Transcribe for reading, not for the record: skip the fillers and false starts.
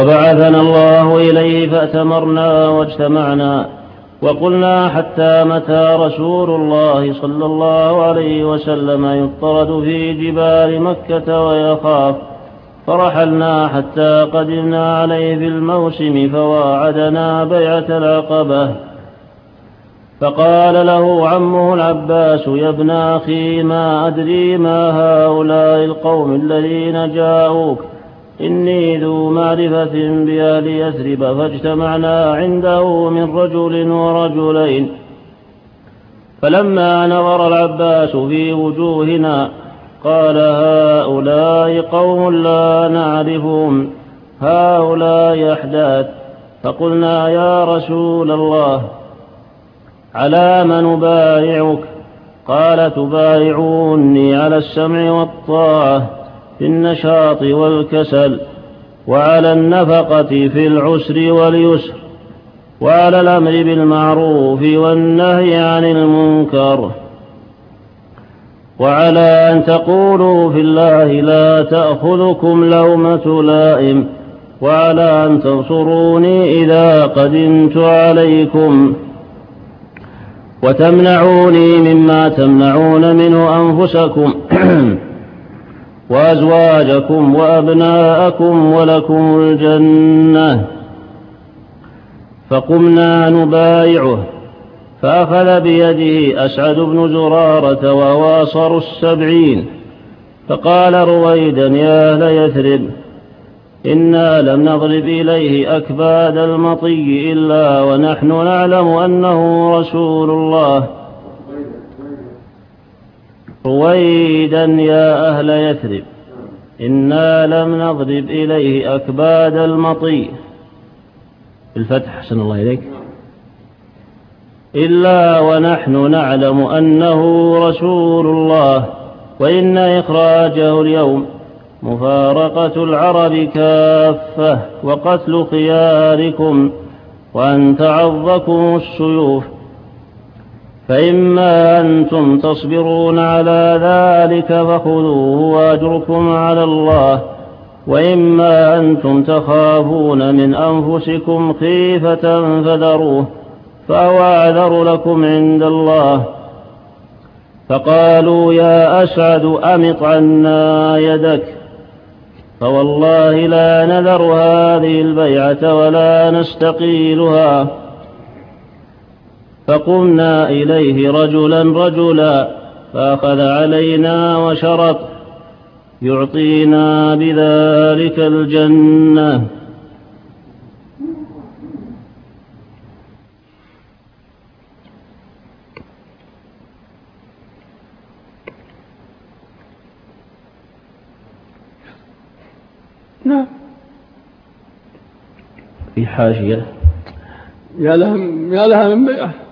وبعثنا الله إليه فأتمرنا واجتمعنا وقلنا حتى متى رسول الله صلى الله عليه وسلم يطرد في جبال مكة ويخاف، فرحلنا حتى قدمنا عليه في الموسم فواعدنا بيعة العقبة. فقال له عمه العباس: يا ابن أخي، ما أدري ما هؤلاء القوم الذين جاءوك، إني ذو معرفة بأهل يثرب. فاجتمعنا عنده من رجل ورجلين، فلما نظر العباس في وجوهنا قال: هؤلاء قوم لا نعرفهم، هؤلاء أحداث. فقلنا: يا رسول الله، على من نبايعك؟ قال: تبايعوني على السمع والطاعة في النشاط والكسل، وعلى النفقة في العسر واليسر، وعلى الأمر بالمعروف والنهي عن المنكر، وعلى أن تقولوا في الله لا تأخذكم لومة لائم، وعلى أن تنصروني إذا قدمت عليكم، وتمنعوني مما تمنعون منه أنفسكم وأزواجكم وأبناءكم، ولكم الجنة. فقمنا نبايعه، فأخذ بيده أسعد بن زرارة وهو أصغر 70، فقال رويدا: يا أهل يثرب، إنا لم نضرب إليه أكباد المطي إلا ونحن نعلم أنه رسول الله. رويدا: يا أهل يثرب، إنا لم نضرب إليه أكباد المطي، بالفتح حسن الله إليك، إلا ونحن نعلم أنه رسول الله، وإن إخراجه اليوم مفارقة العرب كافة، وقتل خياركم، وأن تعظكم السيوف، فإما أنتم تصبرون على ذلك فخذوه وأجركم على الله، وإما أنتم تخافون من أنفسكم خيفة فذروه، فهو أعذر لكم عند الله. فقالوا: يا أسعد، أمط عنا يدك، فوالله لا نذر هذه البيعة ولا نستقيلها. فقمنا إليه رجلا رجلا، فأخذ علينا وشرط يعطينا بذلك الجنة. نعم. في حاشية: يا لها من بيعة.